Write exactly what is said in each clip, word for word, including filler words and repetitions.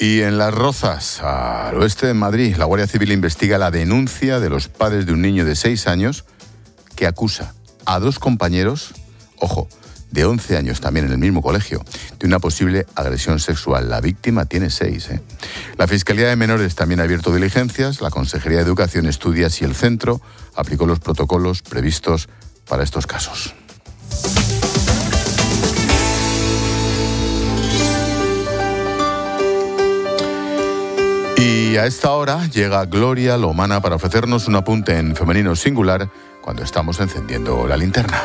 Y en Las Rozas, al oeste de Madrid, la Guardia Civil investiga la denuncia de los padres de un niño de seis años que acusa a dos compañeros, ojo, de once años también en el mismo colegio, de una posible agresión sexual. La víctima tiene seis. ¿eh? La Fiscalía de Menores también ha abierto diligencias. La Consejería de Educación estudia si el centro aplicó los protocolos previstos para estos casos. Y a esta hora llega Gloria Lomana para ofrecernos un apunte en femenino singular cuando estamos encendiendo la linterna.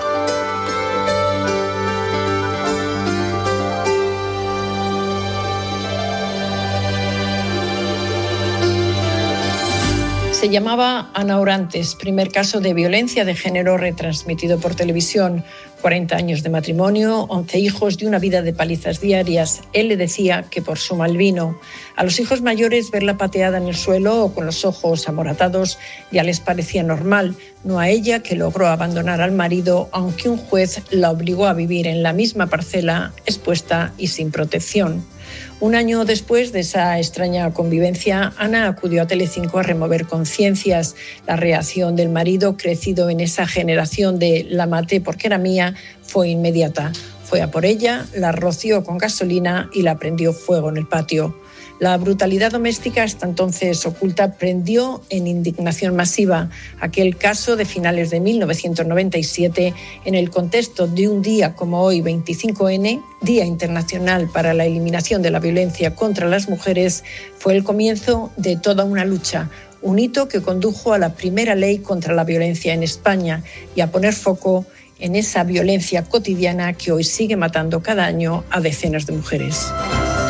Se llamaba Ana Orantes, primer caso de violencia de género retransmitido por televisión. cuarenta años de matrimonio, once hijos y una vida de palizas diarias. Él le decía que por su mal vino. A los hijos mayores verla pateada en el suelo o con los ojos amoratados ya les parecía normal. No a ella, que logró abandonar al marido, aunque un juez la obligó a vivir en la misma parcela, expuesta y sin protección. Un año después de esa extraña convivencia, Ana acudió a Telecinco a remover conciencias. La reacción del marido, crecido en esa generación de la maté porque era mía, fue inmediata. Fue a por ella, la roció con gasolina y la prendió fuego en el patio. La brutalidad doméstica, hasta entonces oculta, prendió en indignación masiva. Aquel caso de finales de mil novecientos noventa y siete, en el contexto de un día como hoy, veinticinco ene, Día Internacional para la Eliminación de la Violencia contra las Mujeres, fue el comienzo de toda una lucha. Un hito que condujo a la primera ley contra la violencia en España y a poner foco en esa violencia cotidiana que hoy sigue matando cada año a decenas de mujeres.